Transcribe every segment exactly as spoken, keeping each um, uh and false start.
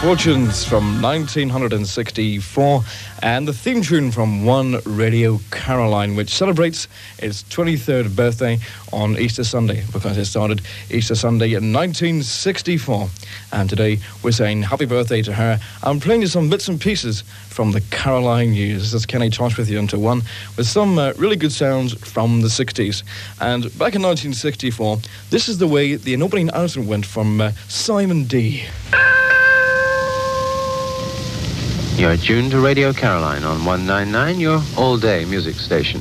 Fortunes from nineteen sixty-four, and the theme tune from One Radio Caroline, which celebrates its twenty-third birthday on Easter Sunday, because it started Easter Sunday in nineteen sixty-four. And today we're saying happy birthday to her. I'm playing you some bits and pieces from the Caroline News. This is Kenny Tosh with you until one, with some uh, really good sounds from the sixties. And back in nineteen sixty-four, this is the way the opening announcement went from uh, Simon D. You're tuned to Radio Caroline on one ninety-nine, your all-day music station.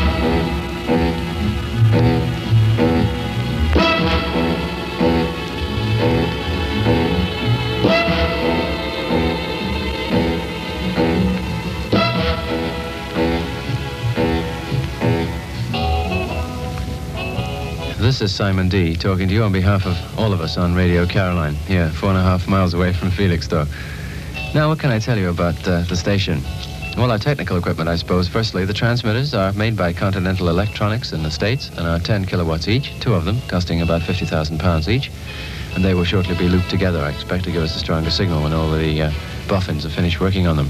This is Simon D. talking to you on behalf of all of us on Radio Caroline, here four and a half miles away from Felixstowe. Now, what can I tell you about uh, the station? Well, our technical equipment, I suppose. Firstly, the transmitters are made by Continental Electronics in the States and are ten kilowatts each, two of them costing about fifty thousand pounds each. And they will shortly be looped together, I expect, to give us a stronger signal when all the uh, boffins have finished working on them.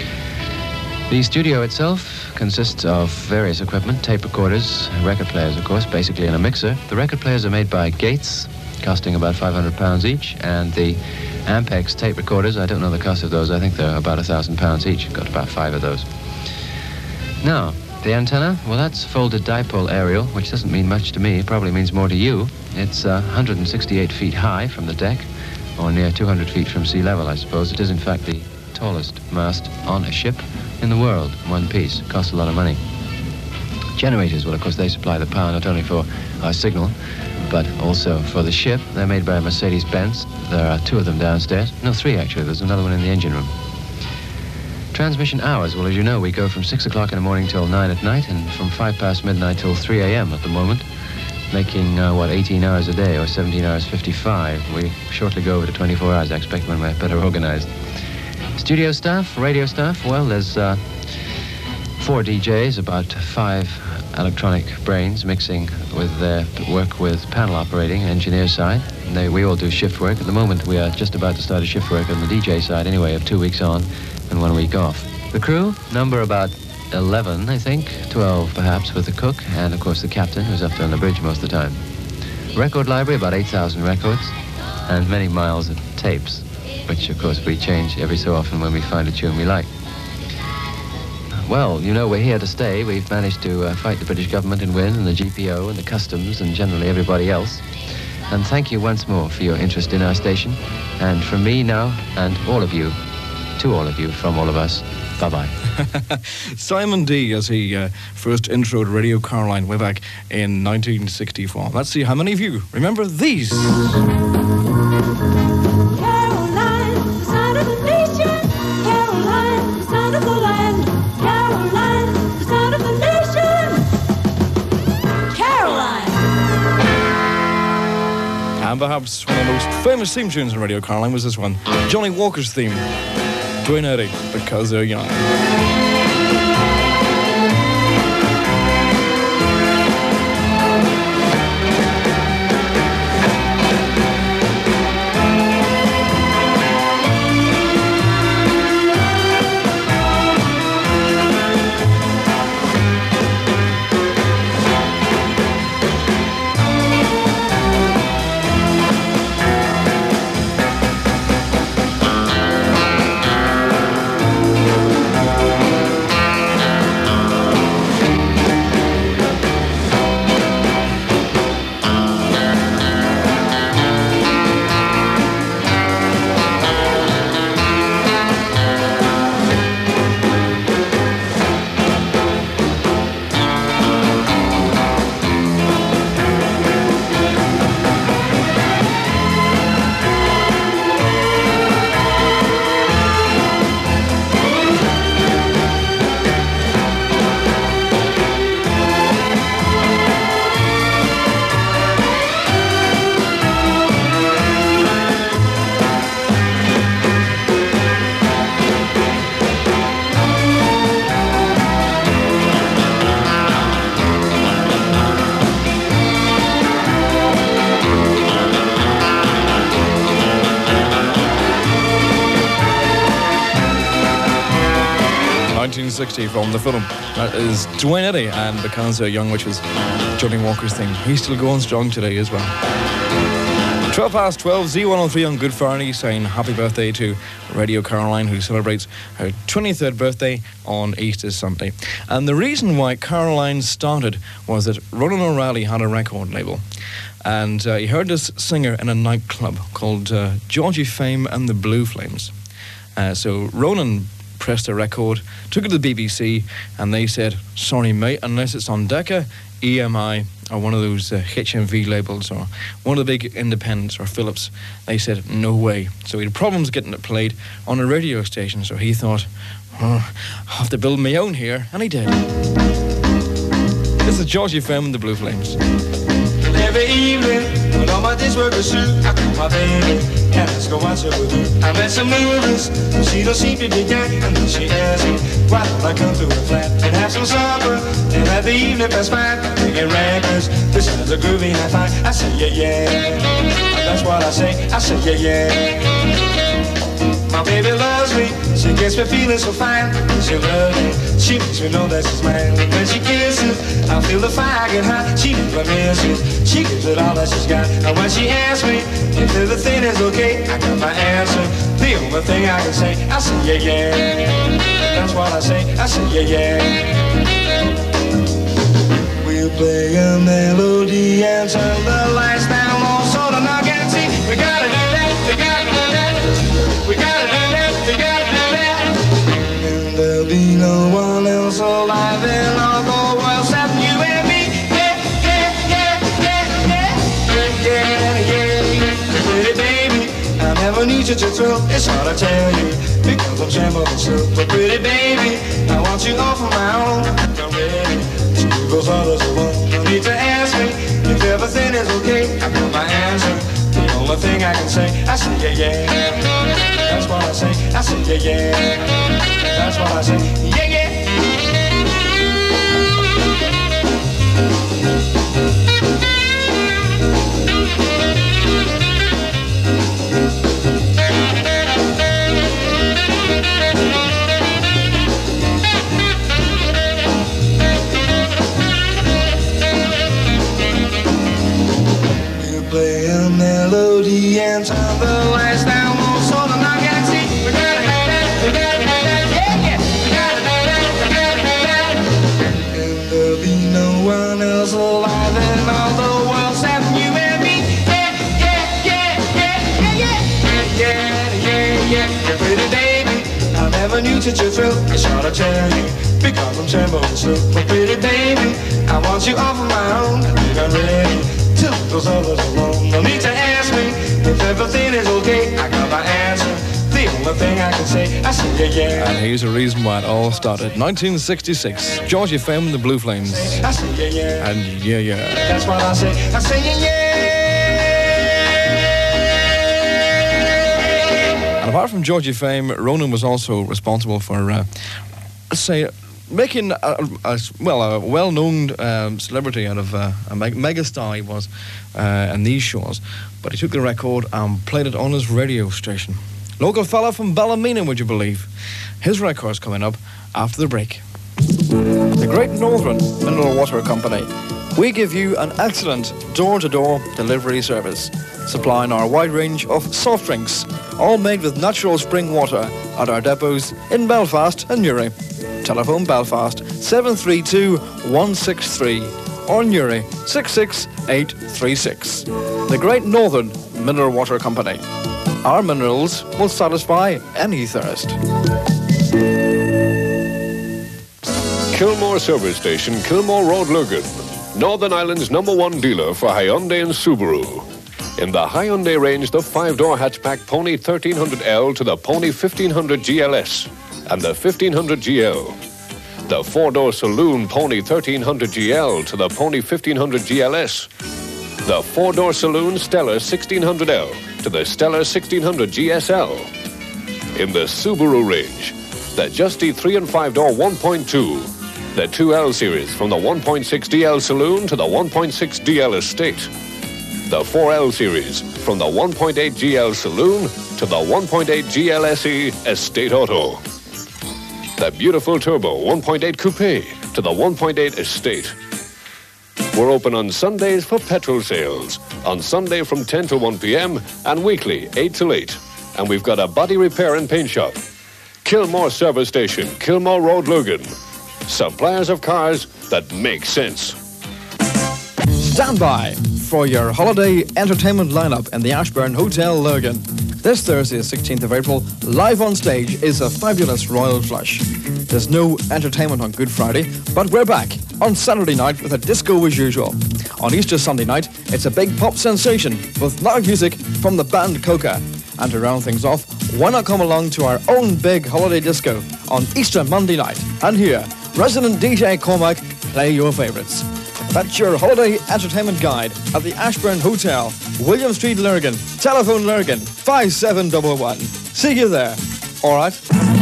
The studio itself consists of various equipment, tape recorders, record players, of course, basically in a mixer. The record players are made by Gates, costing about five hundred pounds each, and the Ampex tape recorders, I don't know the cost of those, I think they're about one thousand pounds each. I've got about five of those. Now, the antenna, well, that's folded dipole aerial, which doesn't mean much to me. It probably means more to you. It's uh, one hundred sixty-eight feet high from the deck, or near two hundred feet from sea level, I suppose. It is, in fact, the tallest mast on a ship in the world, one piece. It costs a lot of money. Generators, well, of course, they supply the power not only for our signal, but also for the ship. They're made by Mercedes-Benz. There are two of them downstairs. No, three, actually. There's another one in the engine room. Transmission hours, well, as you know, we go from six o'clock in the morning till nine at night, and from five past midnight till three a.m. at the moment, making, uh, what, eighteen hours a day, or seventeen hours fifty-five. We shortly go over to twenty-four hours, I expect, when we're better organized. Studio staff, radio staff, well, there's uh, four D Js, about five electronic brains mixing with their work with panel operating, engineer side. And they, we all do shift work. At the moment, we are just about to start a shift work on the D J side anyway, of two weeks on and one week off. The crew number about eleven, I think, twelve perhaps, with the cook, and of course the captain, who's up there on the bridge most of the time. Record library, about eight thousand records, and many miles of tapes, which of course we change every so often when we find a tune we like. Well, you know, we're here to stay. We've managed to uh, fight the British government and win, and the G P O and the customs and generally everybody else. And thank you once more for your interest in our station. And from me now, and all of you, to all of you, from all of us, bye-bye. Simon D, as he uh, first introed Radio Caroline way back in nineteen sixty-four. Let's see how many of you remember these. And perhaps one of the most famous theme tunes in Radio Caroline was this one, Johnny Walker's theme, Duane Eddy, Because They're Young. nineteen sixty from the film. That is Dwayne Eddy and Because They're Young, which was Johnny Walker's thing. He's still going strong today as well. twelve past twelve, Z one oh three on Good Friday, saying happy birthday to Radio Caroline, who celebrates her twenty-third birthday on Easter Sunday. And the reason why Caroline started was that Ronan O'Reilly had a record label. And uh, he heard this singer in a nightclub called uh, Georgie Fame and the Blue Flames. Uh, so Ronan pressed a record, took it to the B B C, and they said, sorry mate, unless it's on Decca, E M I, or one of those uh, H M V labels, or one of the big independents, or Philips, they said, no way. So he had problems getting it played on a radio station, so he thought, oh, I'll have to build my own here, and he did. This is Georgie Fame and the Blue Flames. Every evening, when all my days work is through, I call my baby, and let's go watch her with you. I met some movies, but she don't seem to be that. And then she asked me, why don't I come to her flat and have some supper, and let the evening pass by, picking records, besides a groovy high five. I say, yeah, yeah, that's what I say, I say, yeah, yeah. My baby loves me, she gets me feeling so fine. She loves me, she makes me know that she's mine. And when she kisses, I feel the fire get hot. She never misses, she gives it all that she's got. And when she asks me if everything is okay, I got my answer, the only thing I can say, I say yeah, yeah. That's what I say, I say yeah, yeah. We'll play a melody and turn the lights down low so the knock can see. We gotta do that, we gotta do that. We gotta do that, we gotta do that. And there'll be no one else alive in all the world except you and me. Yeah, yeah, yeah, yeah, yeah, yeah, yeah, yeah. Pretty baby, I never need you to thrill. It's hard to tell you because I'm trembling still. But pretty baby, I want you all for my own. I'm ready to do those others alone. No need to ask me if everything is okay. I got my answer. The only thing I can say, I say yeah, yeah. That's what I say, I say yeah, yeah. That's what I say, yeah, yeah. We'll play a melody and turn the lights down low so the night can see. We gotta do that, we gotta do that, yeah, yeah. We gotta do that, we gotta do that. And there'll be no one else alive in all the world except you and me. Yeah, yeah, yeah, yeah, yeah, yeah, yeah, yeah, yeah, yeah. Pretty baby, I never knew such a thrill. It's hard to tell you because I'm trembling still. But pretty baby, I want you all for my own. I think I'm ready to leave those others alone. No need to ask me if everything is okay. I got my answer. The only thing I can say, I say yeah, yeah. And here's the reason why it all started. nineteen sixty-six, Georgie Fame and the Blue Flames. I say yeah, yeah. And yeah, yeah. That's what I say. I say yeah, yeah. And apart from Georgie Fame, Ronan was also responsible for, uh, say, making, a, a, well, a well-known um, celebrity out of uh, a meg- megastar he was uh, in these shows. But he took the record and played it on his radio station. Local fella from Ballymena, would you believe? His record's coming up after the break. The Great Northern Mineral Water Company. We give you an excellent door-to-door delivery service, supplying our wide range of soft drinks, all made with natural spring water at our depots in Belfast and Newry. Telephone Belfast seven three two, one six three or Newry six six eight three six. The Great Northern Mineral Water Company. Our minerals will satisfy any thirst. Kilmore Service Station, Kilmore Road, Lurgan. Northern Ireland's number one dealer for Hyundai and Subaru. In the Hyundai range, the five-door hatchback Pony thirteen hundred L to the Pony fifteen hundred G L S and the fifteen hundred G L. The four-door saloon Pony thirteen hundred G L to the Pony fifteen hundred G L S. The four-door saloon Stellar sixteen hundred L to the Stellar sixteen hundred G S L. In the Subaru range, the Justy three and five-door one point two. The two L series from the one point six D L Saloon to the one point six D L Estate. The four L series from the one point eight G L Saloon to the one point eight G L S E Estate Auto. the beautiful turbo one point eight coupe to the one point eight estate. We're open on Sundays for petrol sales, on Sunday from ten to one p.m. and weekly eight till eight. And we've got a body repair and paint shop. Kilmore Service Station, Kilmore Road, Lugan. Suppliers of cars that make sense. Stand by for your holiday entertainment lineup in the Ashburn Hotel, Lurgan. This Thursday, sixteenth of April, live on stage is a fabulous Royal Flush. There's no entertainment on Good Friday, but we're back on Saturday night with a disco as usual. On Easter Sunday night, it's a big pop sensation with live music from the band Coca. And to round things off, why not come along to our own big holiday disco on Easter Monday night and hear resident D J Cormac play your favourites. That's your holiday entertainment guide at the Ashburn Hotel, William Street, Lurgan. Telephone Lurgan, five seven one one. See you there. All right?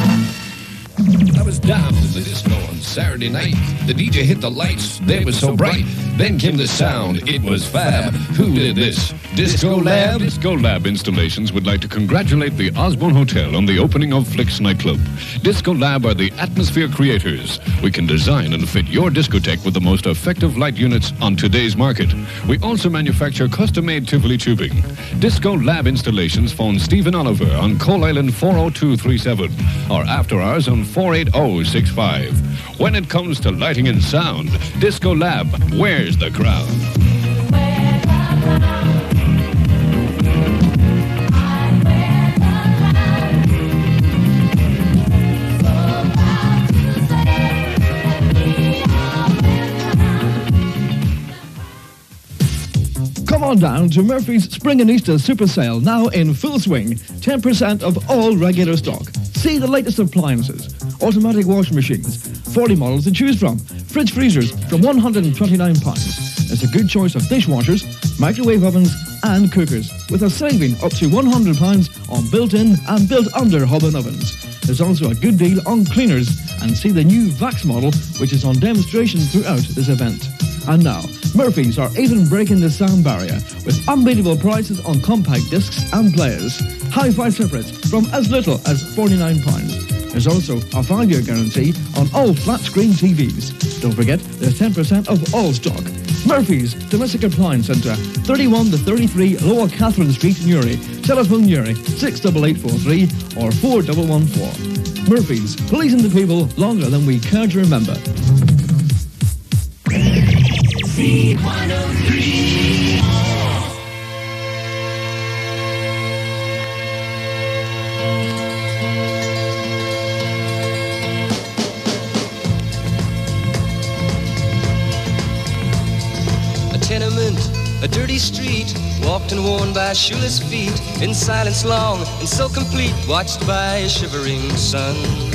I was down to the disco on Saturday night. The D J hit the lights, they were so bright. Then came the sound, it was fab. Who did this? Disco Lab? Disco Lab Installations would like to congratulate the Osborne Hotel on the opening of Flicks nightclub. Disco Lab are the atmosphere creators. We can design and fit your discotheque with the most effective light units on today's market. We also manufacture custom-made Tivoli tubing. Disco Lab Installations, phone Stephen Oliver on Coal Island four oh two three seven or after hours on four eight oh six five. When it comes to lighting and sound, Disco Lab wears the crown. Come on down to Murphy's Spring and Easter Super Sale, now in full swing. ten percent of all regular stock. See the latest appliances. Automatic washing machines, forty models to choose from. Fridge freezers from one hundred twenty-nine pounds. There's a good choice of dishwashers, microwave ovens and cookers, with a saving up to one hundred pounds on built-in and built-under hob-in ovens. There's also a good deal on cleaners, and see the new Vax model, which is on demonstration throughout this event. And now, Murphy's are even breaking the sound barrier with unbeatable prices on compact discs and players. Hi-Fi separates from as little as forty-nine pounds. There's also a five-year guarantee on all flat-screen T Vs. Don't forget, there's ten percent of all stock. Murphy's Domestic Appliance Centre, thirty-one to thirty-three Lower Catherine Street, Newry. Telephone Newry, six eight eight four three or four one one four. Murphy's, pleasing the people longer than we care to remember. C one oh three. A tenement, a dirty street, walked and worn by shoeless feet, in silence long and so complete, watched by a shivering sun.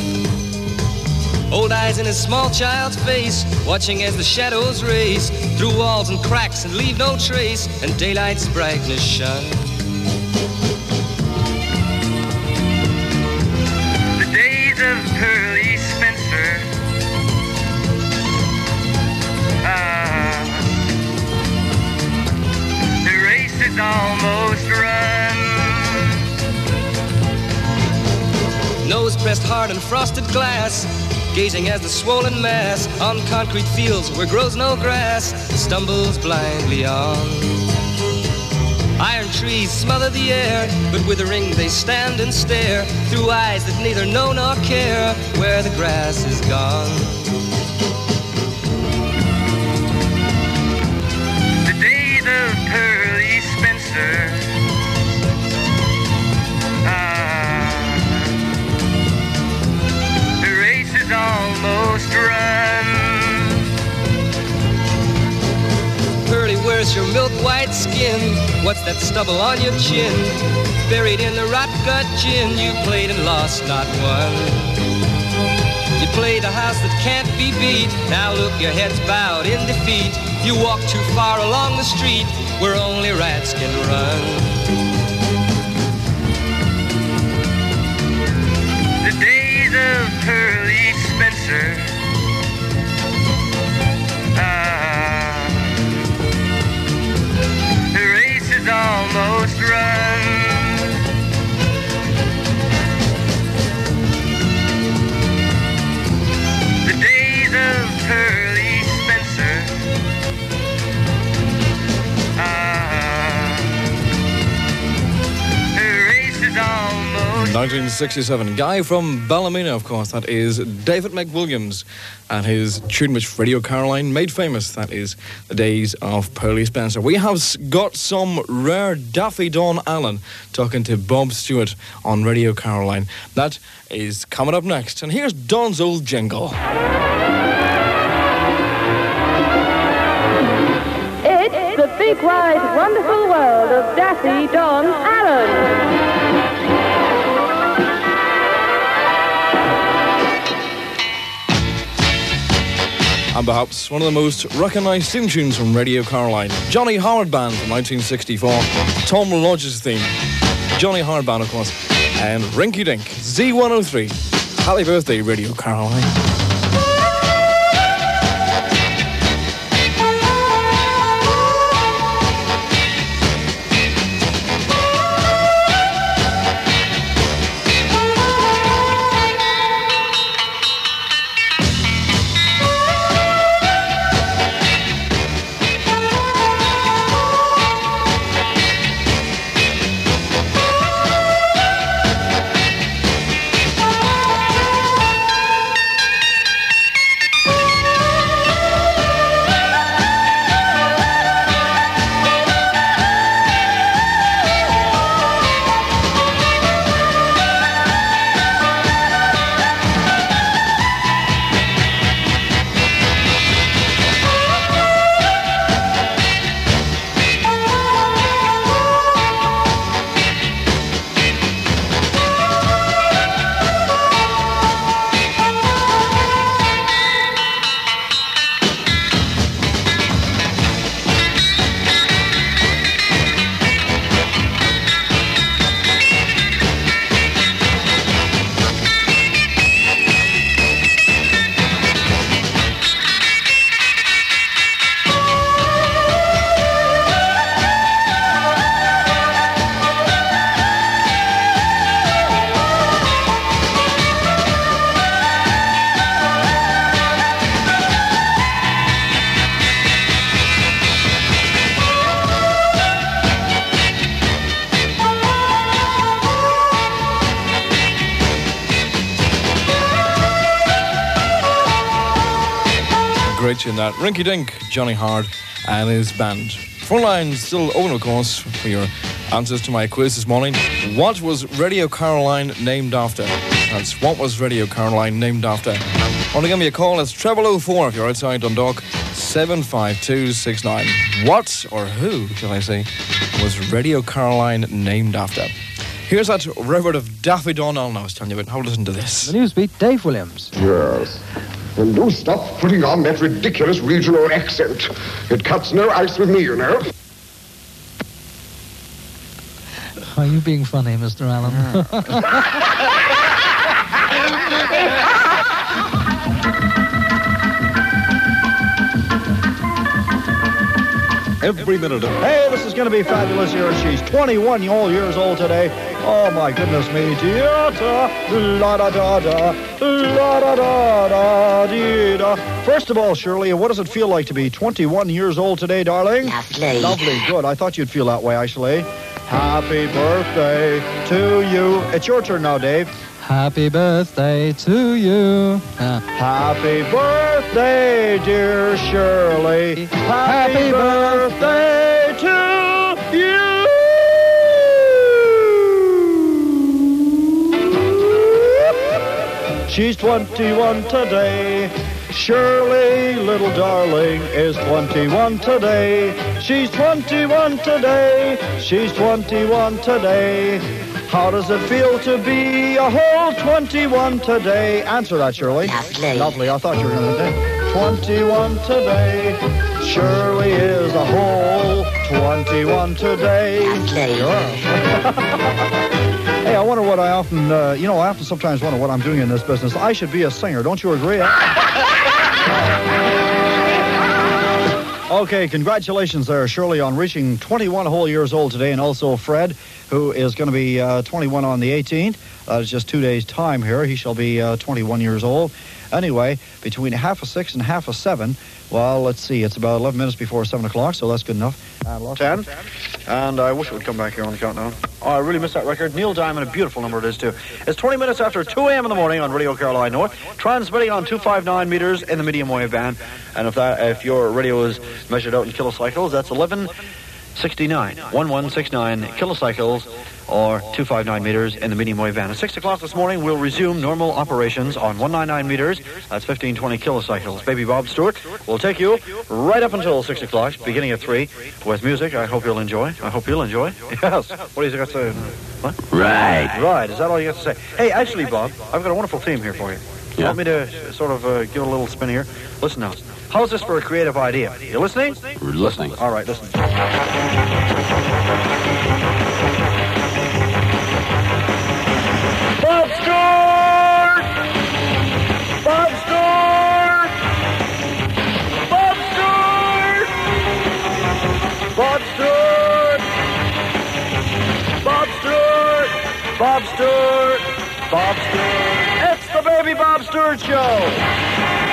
Old eyes in a small child's face, watching as the shadows race through walls and cracks and leave no trace, and daylight's brightness shone. The days of Pearly Spencer, ah, the race is almost run. Nose pressed hard on frosted glass, gazing as the swollen mass on concrete fields where grows no grass stumbles blindly on. Iron trees smother the air, but withering they stand and stare through eyes that neither know nor care where the grass is gone. The days of Pearly Spencer, almost run. Pearly, where's your milk white skin? What's that stubble on your chin? Buried in the rot gut gin, you played and lost not one. You played a house that can't be beat. Now look, your head's bowed in defeat. You walk too far along the street where only rats can run. The days of Pearly Spencer, ah, the race is almost run. nineteen sixty-seven. Guy from Ballymena, of course. That is David McWilliams and his tune which Radio Caroline made famous. That is The Days of Pearly Spencer. We have got some rare Daffy Don Allen talking to Bob Stewart on Radio Caroline. That is coming up next. And here's Don's old jingle. It's the big, wide, wonderful world of Daffy Don Allen. And perhaps one of the most recognised theme tunes from Radio Caroline. Johnny Howard Band from nineteen sixty-four. Tom Lodge's theme. Johnny Howard Band, of course. And Rinky Dink. Z one oh three. Happy birthday, Radio Caroline. Great tune that. Rinky Dink, Johnny Howard and his band. Phone line still open, of course, for your answers to my quiz this morning. What was Radio Caroline named after? That's what was Radio Caroline named after? Want to give me a call? It's treble oh four if you're outside Dundalk, seven five two six nine. What, or who, shall I say, was Radio Caroline named after? Here's that Reverend of Daffy Don Allen I was telling you about. Have a listen to this. The Newsbeat, Dave Williams. Yes. And do stop putting on that ridiculous regional accent. It cuts no ice with me, you know. Are you being funny, Mister Allen? Every minute of hey, this is going to be fabulous here. She's twenty-one all years old today. Oh my goodness me. La da da da, la da da da dee da. First of all, Shirley, what does it feel like to be twenty-one years old today, darling? Lovely. Lovely, good. I thought you'd feel that way, actually. Happy birthday to you. It's your turn now, Dave. Happy birthday to you. Uh. Happy birthday, dear Shirley. Happy, Happy birthday, birthday to you. She's twenty-one today. Shirley, little darling, is twenty-one today. She's twenty-one today. She's twenty-one today. How does it feel to be a whole twenty-one today? Answer that, Shirley. Lovely. Lovely. I thought you were going to say twenty-one today. Shirley is a whole twenty-one today. Lovely. Sure. Hey, I wonder what I often, uh, you know, I often sometimes wonder what I'm doing in this business. I should be a singer. Don't you agree? Okay, congratulations there, Shirley, on reaching twenty-one whole years old today, and also Fred, who is going to be uh, twenty-one on the eighteenth. That is just two days' time here. He shall be uh, twenty-one years old. Anyway, between half a six and half a seven, well, let's see, it's about eleven minutes before seven o'clock, so that's good enough. And ten. And I wish it would come back here on the countdown. Oh, I really missed that record. Neil Diamond, a beautiful number it is, too. It's twenty minutes after two a.m. in the morning on Radio Caroline North, transmitting on two fifty-nine meters in the medium wave band. And if that, if your radio is measured out in kilocycles, that's eleven sixty-nine, eleven sixty-nine kilocycles, or two fifty-nine meters in the medium wave band. At six o'clock this morning, we'll resume normal operations on one ninety-nine meters. That's fifteen twenty kilocycles. Baby Bob Stewart will take you right up until six o'clock, beginning at three, with music I hope you'll enjoy. I hope you'll enjoy. Yes. What do you got to say? What? Right. Right. Is that all you got to say? Hey, actually, Bob, I've got a wonderful theme here for you. You Yeah. want me to sort of uh, give it a little spin here? Listen now. How's this for a creative idea? You listening? We're listening. All right, listen. Bob Stewart! Bob Stewart! Bob Stewart! Bob Stewart! Bob Stewart! Bob Stewart! Bob Stewart! It's the Baby Bob Stewart Show!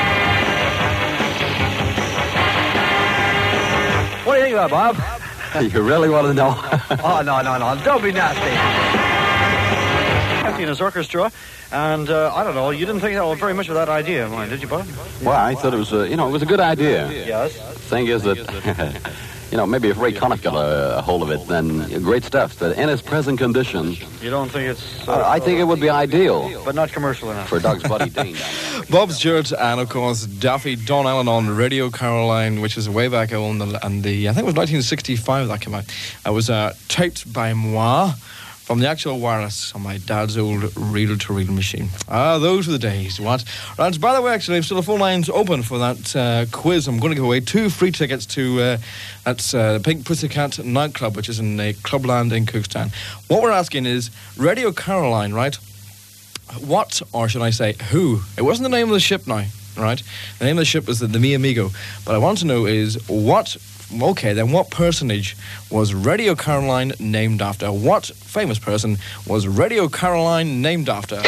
What do you think of that, Bob? You really want to know? Oh, no, no, no. Don't be nasty. In his orchestra, and uh, I don't know, you didn't think that was very much of that idea of mine, did you, Bob? Well, I thought it was, a, you know, it was a good idea. Yes. Thing is that, you know, maybe if Ray Conniff got a, a hold of it, then great stuff. But in its present condition, You don't think it's... uh, I think it would be ideal But not commercial enough. for Doug's buddy Dean. Bob Stewart and, of course, Daffy Don Allen on Radio Caroline, which is way back on the, and the I think it was nineteen sixty-five that came out. It was uh, taped by moi from the actual wireless on my dad's old reel-to-reel machine. Ah, those were the days, what? Right, by the way, actually, I've still the phone lines open for that uh, quiz. I'm going to give away two free tickets to uh, that's uh, Pink Pussycat nightclub, which is in uh, Clubland in Cookstown. What we're asking is, Radio Caroline, right? What, or should I say, who? It wasn't the name of the ship now, right? The name of the ship was the, the Mi Amigo. But I want to know is what, okay, then what personage was Radio Caroline named after? What famous person was Radio Caroline named after?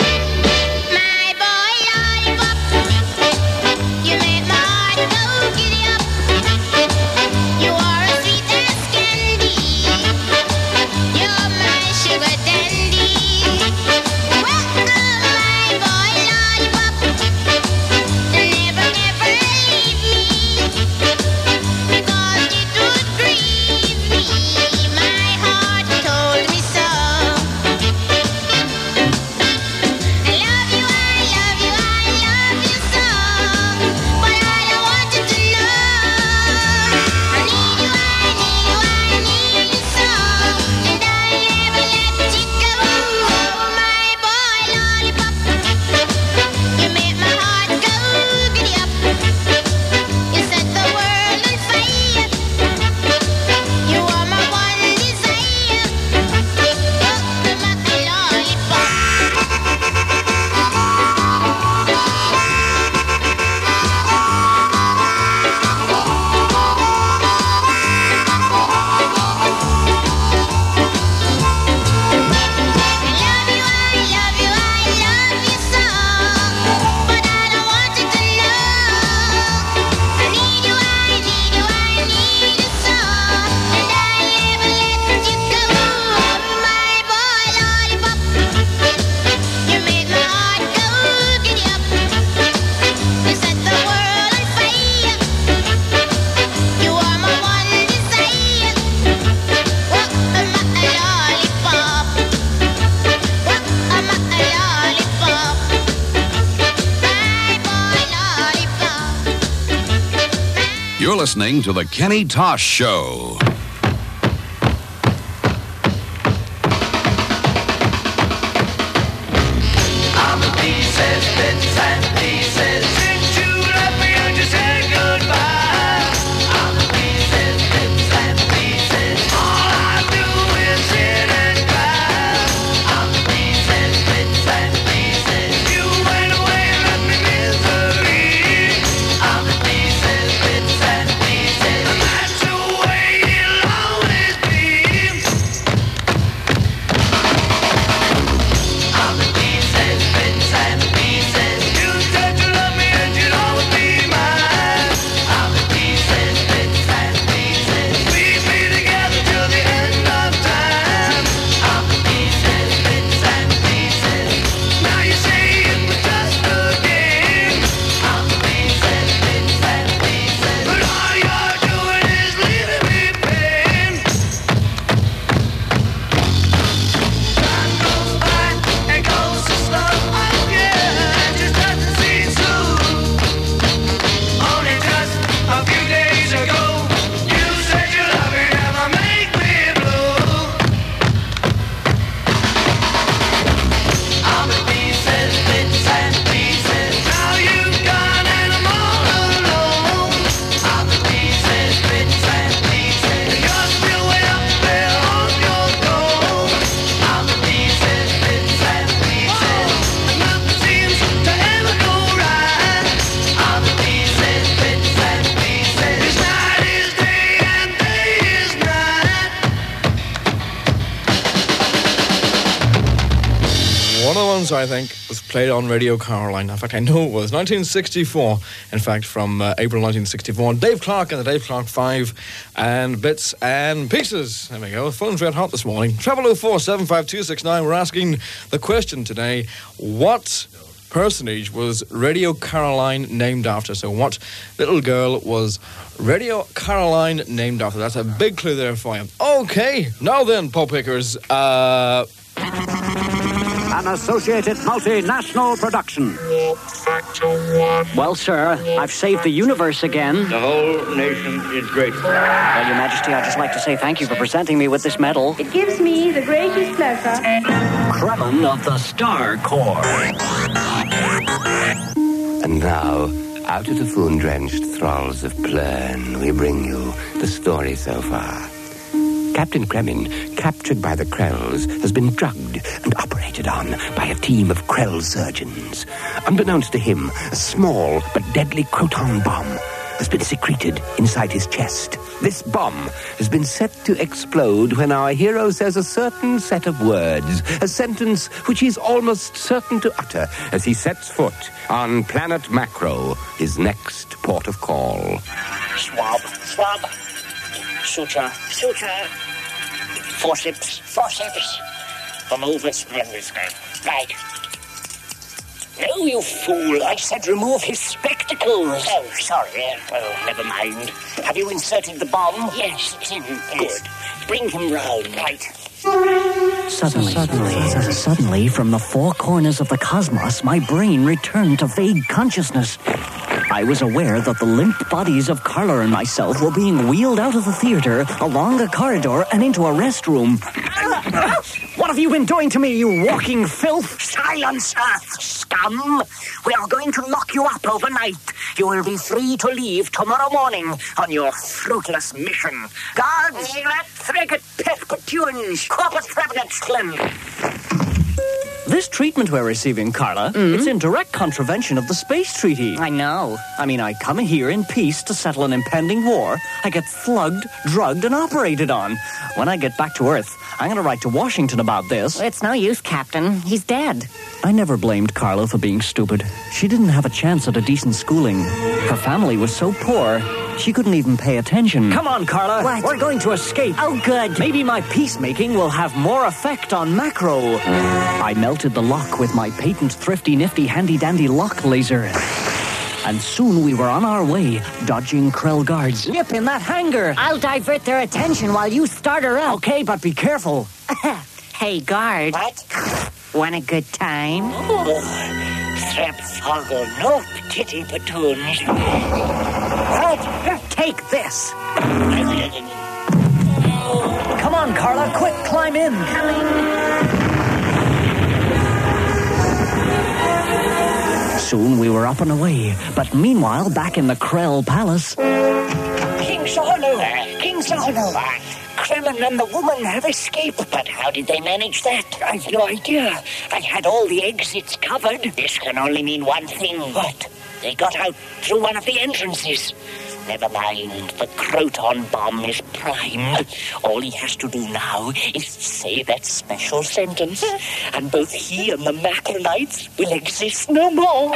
You're listening to The Kenny Tosh Show. I'm the pieces, bits and pieces. Since you left me, I just said goodbye. I'm the pieces, bits and pieces. All I do is sit and cry. I'm the pieces, bits and pieces. You went away and left me misery. I'm the pieces, bits and pieces. And that's the way you once, I think, was played on Radio Caroline. In fact, I know it was. nineteen sixty-four, in fact, from uh, April nineteen sixty-four. Dave Clark and the Dave Clark Five and Bits and Pieces. There we go. The phone's red hot this morning. Treble oh four, seven five two six nine. We're asking the question today, what personage was Radio Caroline named after? So what little girl was Radio Caroline named after? That's a big clue there for you. Okay, now then, pop pickers, uh... An associated multinational production. Well, sir, I've saved the universe again. The whole nation is grateful. Well, Your Majesty, I'd just like to say thank you for presenting me with this medal. It gives me the greatest pleasure. Kremen of the Star Corps. And now, out of the foon-drenched thralls of Plern, we bring you the story so far. Captain Kremen, captured by the Krells, has been drugged and operated on by a team of Krell surgeons. Unbeknownst to him, a small but deadly croton bomb has been secreted inside his chest. This bomb has been set to explode when our hero says a certain set of words, a sentence which he's almost certain to utter as he sets foot on planet Macro, his next port of call. Swab, swab. Suture, suture. Forceps, forceps. Remove this microscope. Right. No, you fool. I said remove his spectacles. Oh, sorry. Oh, never mind. Have you inserted the bomb? Yes, it's in. Yes. Good. Bring him round. Right. Suddenly, suddenly, suddenly, from the four corners of the cosmos, my brain returned to vague consciousness. I was aware that the limp bodies of Carla and myself were being wheeled out of the theater, along a corridor, and into a restroom. What have you been doing to me, you walking filth? Silence, Earth, scum! We are going to lock you up overnight. You will be free to leave tomorrow morning on your fruitless mission. Guards, let Thregat Perpetuans, Corpus Revenant. This treatment we're receiving, Carla, mm-hmm. it's in direct contravention of the space treaty. I know. I mean, I come here in peace to settle an impending war. I get slugged, drugged, and operated on. When I get back to Earth, I'm going to write to Washington about this. It's no use, Captain. He's dead. I never blamed Carla for being stupid. She didn't have a chance at a decent schooling. Her family was so poor, she couldn't even pay attention. Come on, Carla. What? We're going to escape. Oh, good. Maybe my peacemaking will have more effect on Macro. I melted the lock with my patent thrifty nifty handy-dandy lock laser. And soon we were on our way, dodging Krell guards. Nip in that hangar. I'll divert their attention while you start her up. Okay, but be careful. Hey, guard. What? Want a good time? Oh, Threp Foggle, no titty platoons. Right, take this. Come on, Carla, quick, climb in. Soon we were up and away, but meanwhile, back in the Krell Palace... King Solo! King Solo! Kremen and the woman have escaped, but how did they manage that? I've no idea. I had all the exits covered. This can only mean one thing. What? They got out through one of the entrances. Never mind, the Croton bomb is primed. All he has to do now is say that special sentence, and both he and the Macronites will exist no more.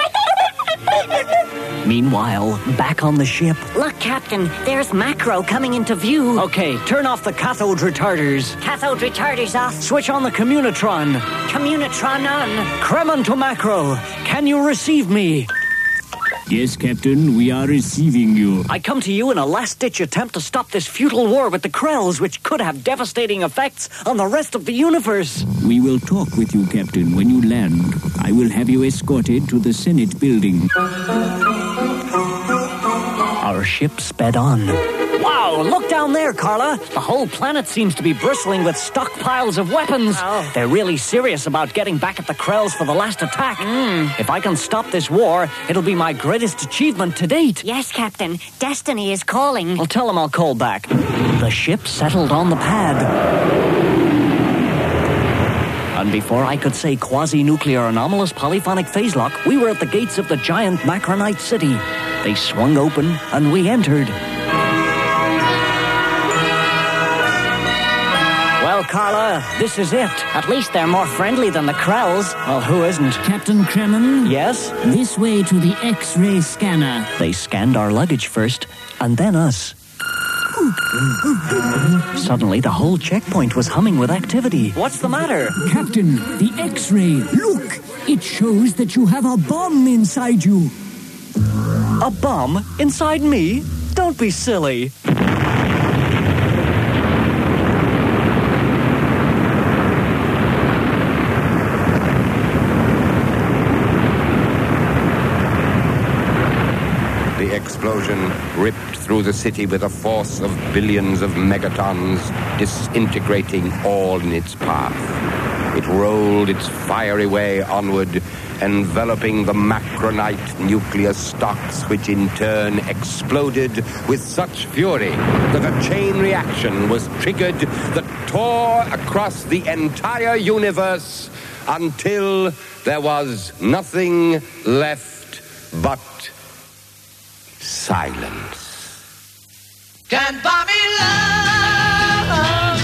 Meanwhile, back on the ship... Look, Captain, there's Macro coming into view. Okay, turn off the cathode retarders. Cathode retarders off. Switch on the communitron. Communitron on. Kremen to Macro. Can you receive me? Yes, Captain, we are receiving you. I come to you in a last-ditch attempt to stop this futile war with the Krells, which could have devastating effects on the rest of the universe. We will talk with you, Captain, when you land. I will have you escorted to the Senate building. Our ship sped on. Wow, look down there, Carla. The whole planet seems to be bristling with stockpiles of weapons. Oh. They're really serious about getting back at the Krells for the last attack. Mm. If I can stop this war, it'll be my greatest achievement to date. Yes, Captain. Destiny is calling. I'll tell them I'll call back. The ship settled on the pad. And before I could say quasi-nuclear anomalous polyphonic phase lock, we were at the gates of the giant Macronite city. They swung open, and we entered. Well, Carla. This is it. At least they're more friendly than the Krells. Well, who isn't? Captain Kremen? Yes? This way to the X-ray scanner. They scanned our luggage first, and then us. Suddenly, the whole checkpoint was humming with activity. What's the matter? Captain, the X-ray. Look! It shows that you have a bomb inside you. A bomb inside me? Don't be silly. The explosion ripped through the city with a force of billions of megatons, disintegrating all in its path. It rolled its fiery way onward, enveloping the macronite nuclear stocks, which in turn exploded with such fury that a chain reaction was triggered that tore across the entire universe until there was nothing left but silence. Can't buy me love,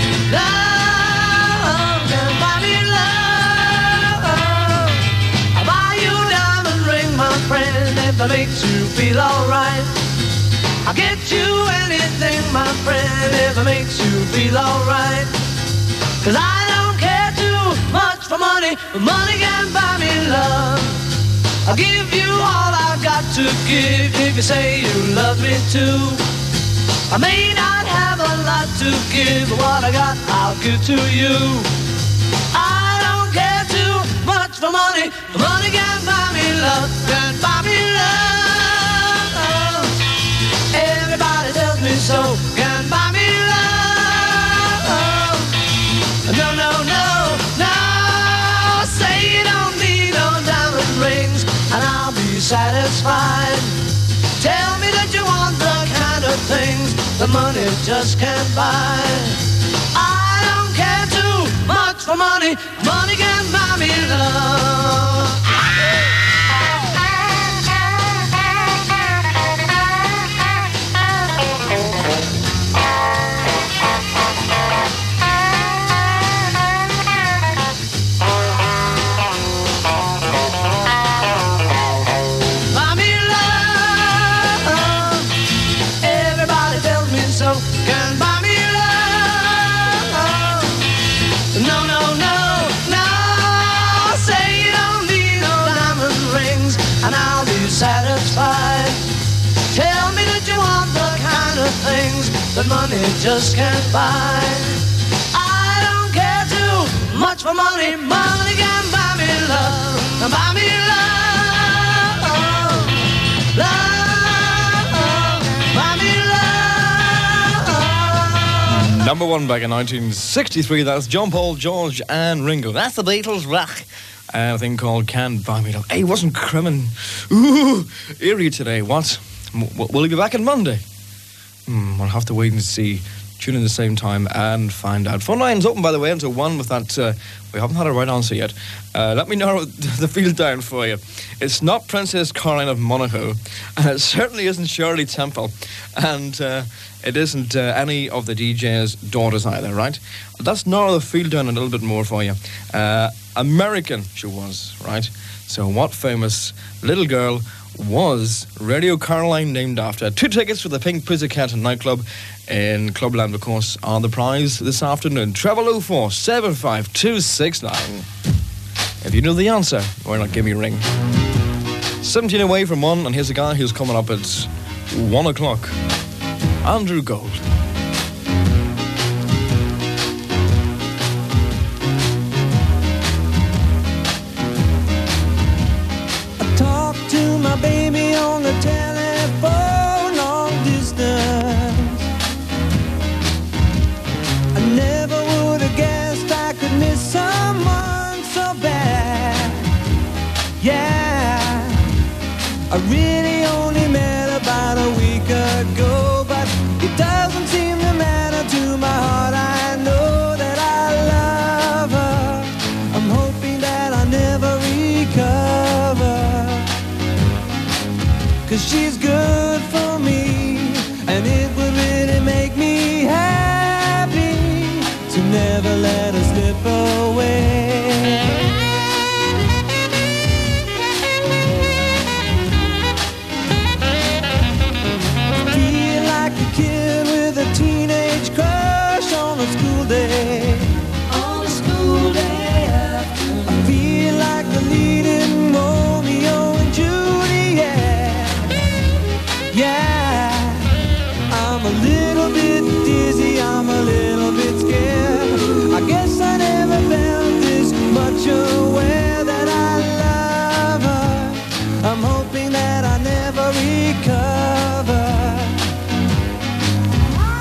love, can't buy me love. I'll buy you a diamond ring, my friend, if it makes you feel alright. I'll get you anything, my friend, if it makes you feel alright. Cause I don't care too much for money, but money can't buy me love. I'll give you all I've got to give if you say you love me too. I may not have a lot to give, but what I got I'll give to you. I don't care too much for money, but money can't buy me love, can't buy me love. Everybody tells me so, can't buy me love. No, no, no, no, say you don't need no diamond rings and I'll be satisfied. Tell me that you want the kind of things that money just can't buy. I don't care too much for money, money can't buy me love. Satisfied. Tell me that you want the kind of things that money just can't buy. I don't care too much for money, money can buy me love, buy me love, love, buy me love. Number one back in nineteen sixty-three, that's John Paul, George and Ringo. That's the Beatles rock. And a thing called Can't Buy Me Love. Hey, wasn't Kremen ooh, eerie today? What? M- will he be back on Monday? Hmm, we'll have to wait and see. Tune in the same time and find out. Phone line's open, by the way, until one with that. Uh, we haven't had a right answer yet. Uh, let me narrow the field down for you. It's not Princess Caroline of Monaco, and it certainly isn't Shirley Temple, and uh, it isn't uh, any of the D J's daughters either, right? Let's narrow the field down a little bit more for you. Uh, American she was, right? So what famous little girl was Radio Caroline named after? Two tickets for the Pink Pussycat nightclub in Clubland, of course, are the prize this afternoon. Treble oh four seven five two six nine. If you know the answer, why not give me a ring? seventeen away from one, and here's a guy who's coming up at one o'clock. Andrew Gold. To my baby on the telephone, long distance. I never would have guessed I could miss someone so bad. Yeah, I really only met about a week ago, but it doesn't seem to matter to my heart. I know that I love her. I'm hoping that I'll never recover. Cause she's good for me, and it would really make me happy to never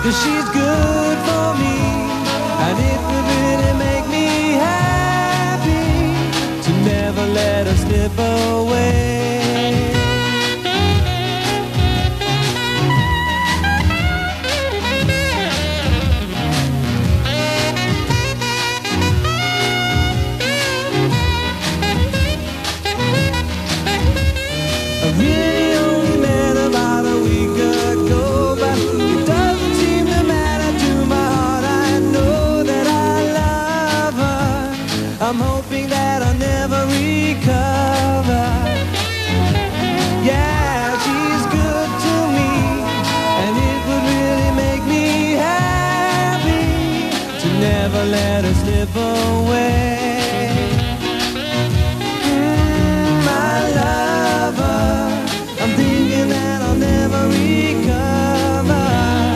'cause she's good for me, and it would really make me happy to never let her slip away. I'm hoping that I'll never recover. Yeah, she's good to me, and it would really make me happy to never let her slip away. Mm, my lover, I'm thinking that I'll never recover.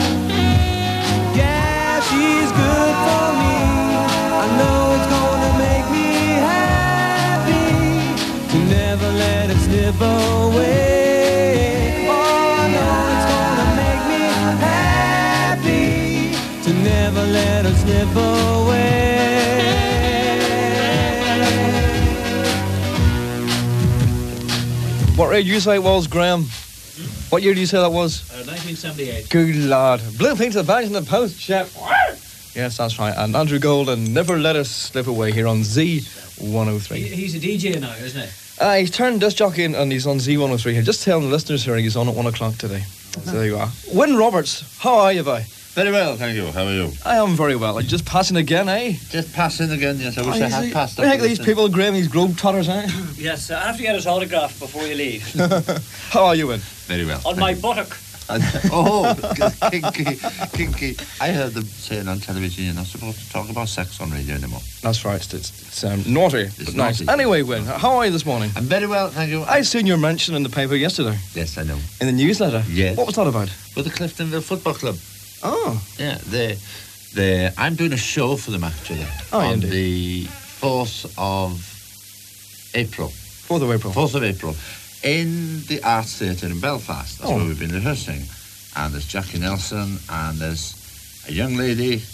Yeah, she's good for me. I know it's gonna make me happy to never let it slip away. Oh, I know it's gonna make me happy to never let it slip away. What year did you say it was, Graham? What year did you say that was? Uh, nineteen seventy-eight. Good lord. Blue Pink to the badge in the post, chap. Yes, that's right. And Andrew Golden, Never Let Us Slip Away here on Z one oh three. He, he's a D J now, isn't he? Uh, he's turned disc jockey and he's on Z one oh three here. Just telling the listeners here he's on at one o'clock today. So there you are. Wyn Roberts, how are you, boy? Very well, thank you. How are you? I am very well. Like, just passing again, eh? Just passing again, yes. I wish oh, I had see, passed. I think these people, Graham, these globetrotters, eh? Yes, I have to get his autograph before you leave. How are you, Wyn? Very well. On my buttock. Oh, kinky, kinky. I heard them saying on television you're not supposed to talk about sex on radio anymore. That's right. It's, it's um, naughty, it's but naughty. Nice. Anyway, Wyn, how are you this morning? I'm very well, thank you. I seen your mention in the paper yesterday. Yes, I know. In the newsletter? Yes. What was that about? With the Cliftonville Football Club. Oh. Yeah, they, they. I'm doing a show for them, actually. Oh, on indeed. the fourth of April. fourth of April. fourth of April. In the Arts Theatre in Belfast. That's oh. where we've been rehearsing. And there's Jackie Nelson, and there's a young lady,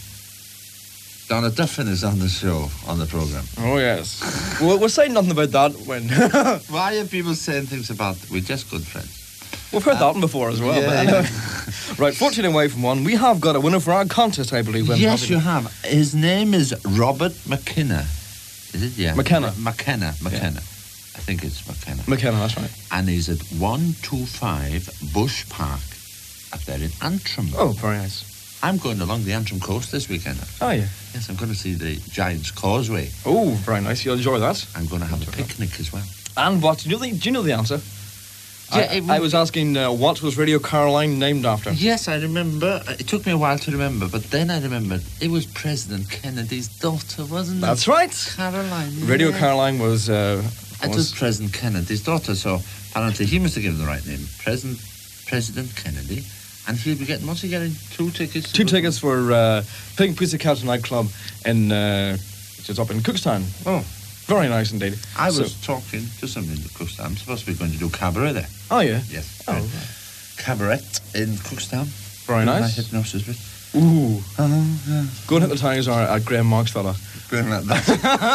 Donna Duffin, is on the show, on the programme. Oh, yes. well, we're saying nothing about that, Wyn. Why are people saying things about, we're just good friends? We've heard uh, that one before as well. Yeah, but anyway. Right, fourteen away from one. We have got a winner for our contest, I believe. Wyn, yes, you have. His name is Robert McKenna. Is it? Yeah. McKenna. McKenna. McKenna. Yeah. I think it's McKenna. McKenna, that's right. And he's at one two five Bush Park up there in Antrim. Oh, very nice. I'm going along the Antrim coast this weekend. Oh, yeah. Yes, I'm going to see the Giant's Causeway. Oh, very nice. You'll enjoy that. I'm going to have a picnic as well. And what? Do you know the, do you know the answer? Yeah, I, it, I was asking uh, what was Radio Caroline named after? Yes, I remember. It took me a while to remember, but then I remembered it was President Kennedy's daughter, wasn't it? That's right. Caroline. Radio yeah. Caroline was... Uh, it was President Kennedy's daughter, so apparently he must have given the right name. President President Kennedy. And he'll be getting, what's he getting? Two tickets? Two tickets for uh, Pink Pussycat nightclub in, uh, which is up in Cookstown. Oh. Very nice indeed. I was so, talking to somebody in Cookstown. I'm supposed to be going to do cabaret there. Oh, yeah? Yes. Oh, right. Cabaret in Cookstown. Very nice. My hypnosis bit. Ooh. Uh, yeah. Go and hit the tigers are at Graham Marks, fella. Graham like that.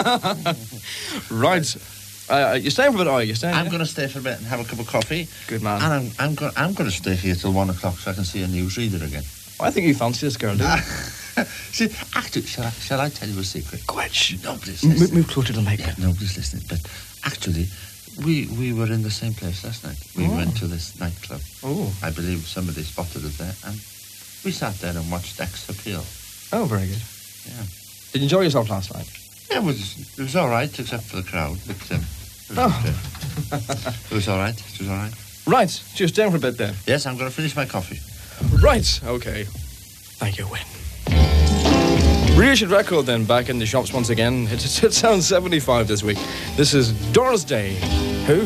Right. Uh, you're staying for a bit, are you? You're staying, I'm yeah? going to stay for a bit and have a cup of coffee. Good man. And I'm I'm going I'm going to stay here till one o'clock so I can see a newsreader again. I think you fancy this girl, do you? See, actually, shall I, shall I tell you a secret? Go ahead. Nobody's M- listening. Move closer to the mic. Yeah, nobody's listening. But actually, we we were in the same place last night. We Oh. went to this nightclub. Oh. I believe somebody spotted us there, and we sat there and watched X Appeal. Oh, very good. Yeah. Did you enjoy yourself last night? Yeah, it was it was all right, except for the crowd. But um, it was Oh. okay. It was all right. It was all right. Right. So you're staying for a bit then? Yes, I'm going to finish my coffee. Right. Okay. Thank you, Wyn. Reissued record then, back in the shops once again. It's, it's sound seventy-five this week. This is Doris Day. Who?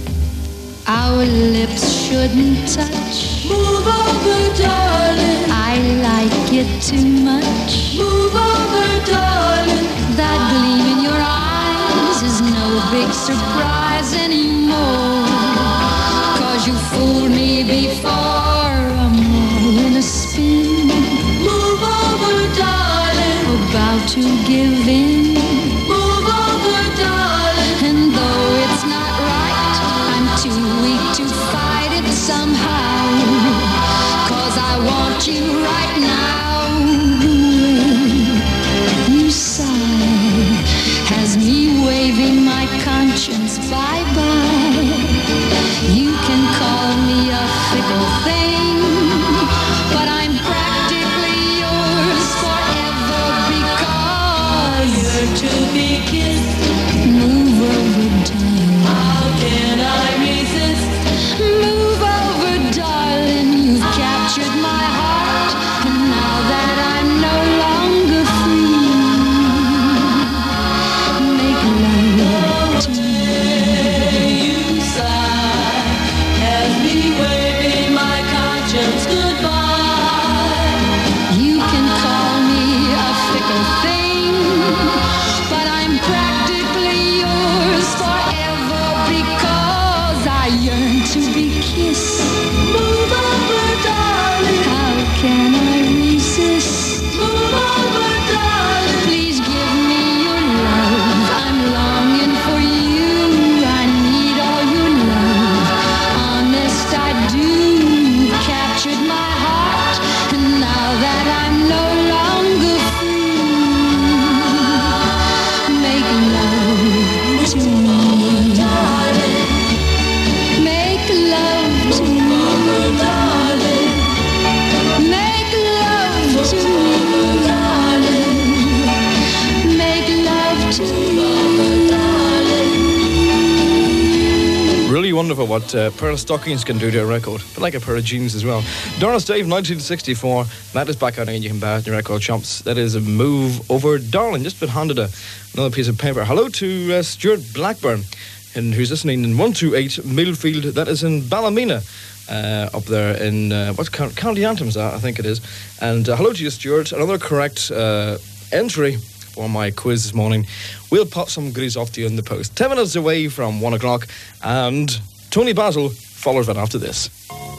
Our lips shouldn't touch. Move over, darling. I like it too much. Move over, darling. That gleam in your eyes is no big surprise anymore. Cause you fooled me before. I'm all in a spin. truly wonderful what uh, a pair of stockings can do to a record, but like a pair of jeans as well. Doris Dave, nineteen sixty-four. That is back out again. You can buy it in your record shops. That is a Move Over Darling. Just been handed a, another piece of paper. Hello to uh, Stuart Blackburn, and who's listening in one two eight Millfield. That is in Ballymena. Uh, up there in, uh, what county, county Anthems, I think it is. And uh, hello to you, Stuart. Another correct uh, entry for my quiz this morning. We'll pop some goodies off to you in the post. Ten minutes away from one o'clock, and Tony Basil follows right after this.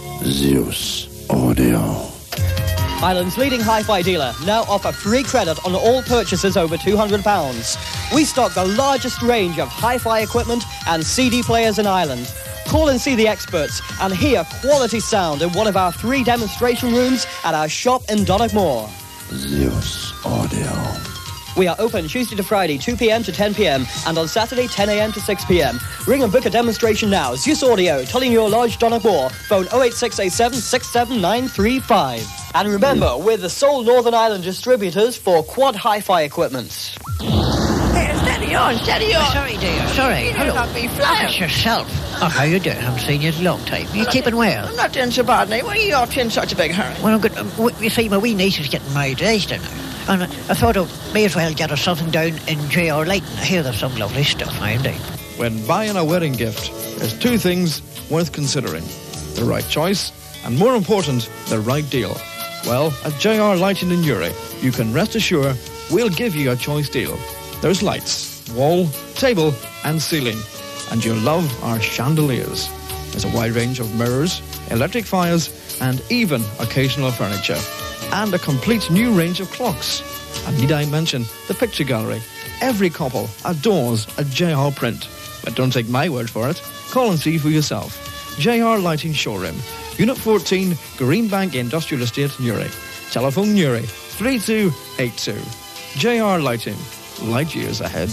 Zeus Audio. Ireland's leading hi-fi dealer now offer free credit on all purchases over two hundred pounds. We stock the largest range of hi-fi equipment and C D players in Ireland. Call and see the experts and hear quality sound in one of our three demonstration rooms at our shop in Donegal. Zeus Audio. We are open Tuesday to Friday, two p.m. to ten p.m. and on Saturday, ten a.m. to six p.m. Ring and book a demonstration now. Zeus Audio, Tullamore Lodge, Donegal. Phone oh eight six eight seven six seven nine three five. And remember, we're the sole Northern Ireland distributors for quad hi-fi equipment. Hey, steady on, steady on. Sorry, dear, sorry. You Hello. not be flying. That's yourself. Oh, how you doing? I haven't seen you in a long time. You keeping well? I'm not doing so bad now. Why are you off in such a big hurry? Well, I'm good. Um, w- you see, my wee niece is getting married to Easter now. And I thought I may as well get her something down in J R Leighton. I hear there's some lovely stuff now indeed. When buying a wedding gift, there's two things worth considering. The right choice, and more important, the right deal. Well, at J R Lighting in Uri, you can rest assured we'll give you a choice deal. There's lights, wall, table, and ceiling. And you'll love our chandeliers. There's a wide range of mirrors, electric fires, and even occasional furniture. And a complete new range of clocks. And need I mention the picture gallery? Every couple adores a J R print. But don't take my word for it. Call and see for yourself. J R Lighting Showroom, Unit fourteen, Greenbank Industrial Estate, Newry. Telephone Newry, three two eight two. J R Lighting, light years ahead.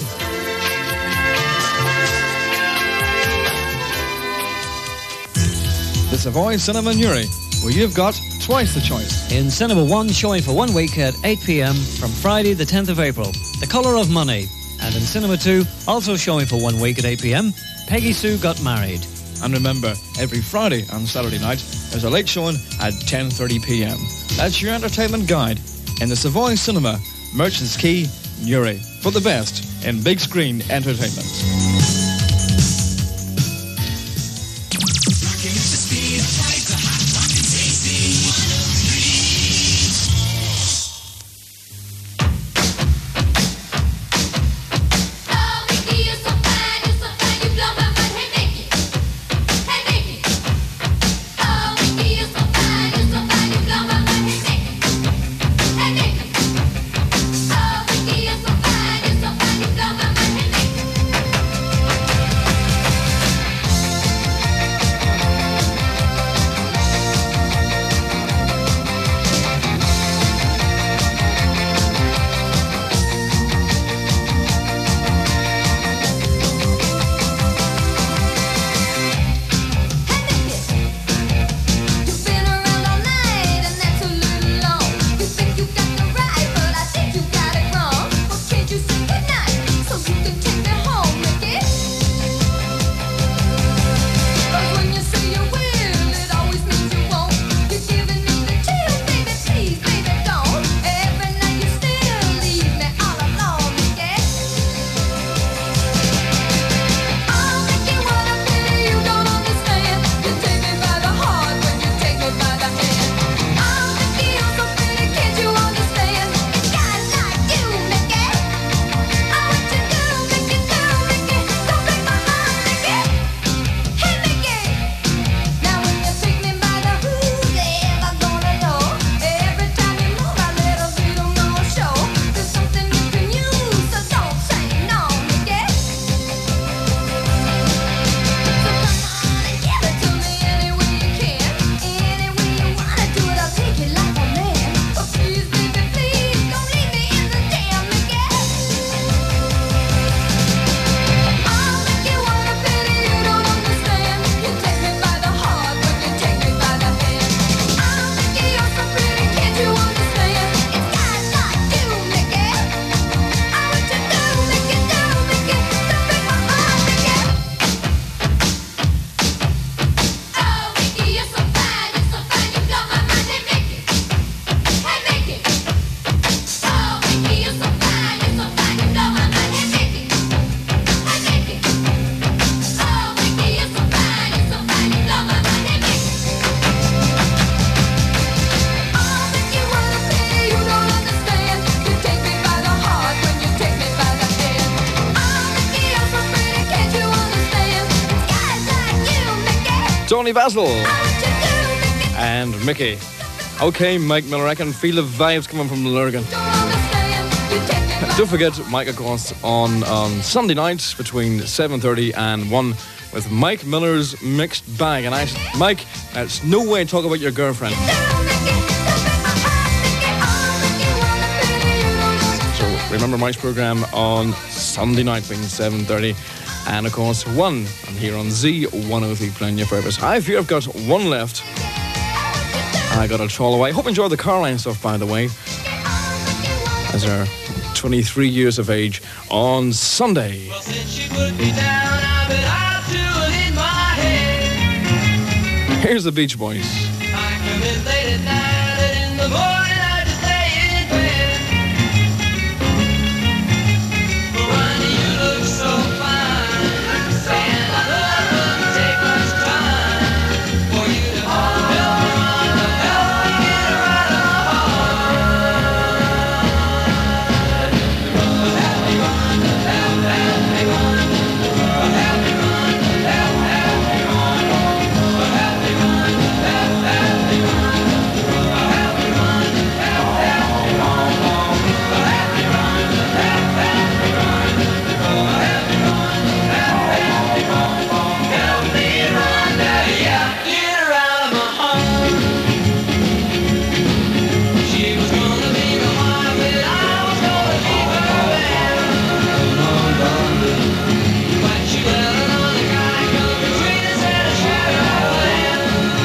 The Savoy Cinema Newry, where you've got twice the choice. In Cinema one, showing for one week at eight p.m. from Friday the tenth of April, The Colour of Money. And in Cinema two, also showing for one week at eight p.m, Peggy Sue Got Married. And remember, every Friday and Saturday night, there's a late showing at ten thirty p.m. That's your entertainment guide in the Savoy Cinema, Merchants Quay, Newry, for the best in big screen entertainment. Tony Basil and Mickey. Okay, Mike Miller, I can feel the vibes coming from the Lurgan. Don't forget, Mike, of course, on, on Sunday nights between seven thirty and one with Mike Miller's Mixed Bag. And I, Mike, it's no way to talk about your girlfriend. So remember Mike's program on Sunday night between seven thirty and, of course, one. I'm here on Z one oh three playing your purpose. I fear I've got one left. I got a troll away. Hope you enjoyed the Caroline stuff, by the way. As our twenty-three years of age on Sunday. Well, since you put me down, I've been out to it in my head. Here's the Beach Boys. I come in late at night, and in the morning I just lay in bed. But Ronnie, you look so fine, and I love wouldn't take much time for you to help me run, to help me get her out of my heart. Help me run, help, help me run, help me run, help, help me run, help me run, help, help me run, help me run, help, help me run, help me run, help, help me run, help me run, help, help me run, help me run, yeah, get her out of my heart. She was gonna be my wife, but I was gonna keep her there. But she let another guy come between us and a shadow land.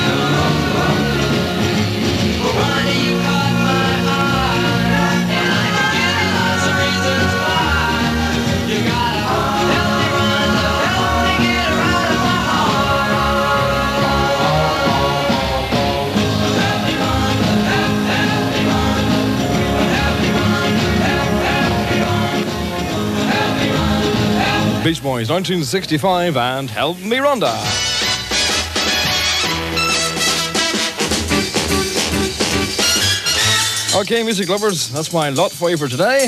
But Ronnie, you caught my eye, and I can give you lots of reasons why. You gotta help me run, help me get her out of my heart. Help me run, help, help me run, help me run, help, help me run, help me run, help. Beach Boys, nineteen sixty-five, and Help Me Rhonda. Okay, music lovers, that's my lot for you for today.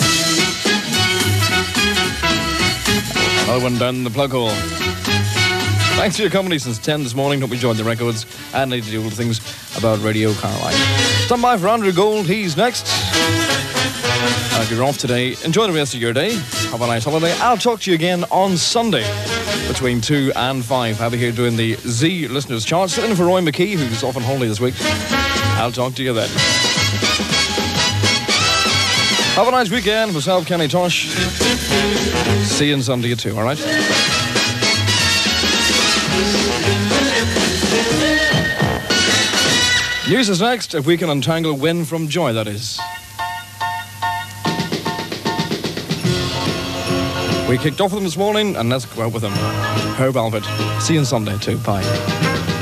Another one down the plug hole. Thanks for your company since ten this morning. Hope you enjoyed the records and the little things about Radio Caroline. Stand by for Andrew Gold. He's next. And if you're off today, enjoy the rest of your day. Have a nice holiday. I'll talk to you again on Sunday between two and five. I'll be here doing the Z Listeners Chart. Sitting in for Roy McKee, who's off on holiday this week. I'll talk to you then. Have a nice weekend. Myself, Kenny Tosh. See you on Sunday too, all right? News is next. If we can untangle win from joy, that is. We kicked off with them this morning, and let's go out with them. Herb Albert. See you on Sunday too. Bye.